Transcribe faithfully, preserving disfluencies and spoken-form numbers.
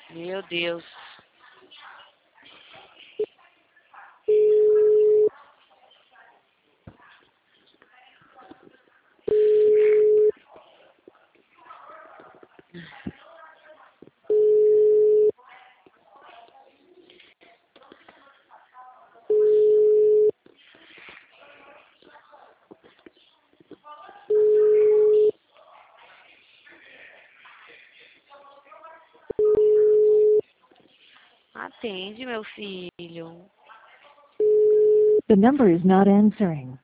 Meu Deus. Atende, meu filho. The number is not answering.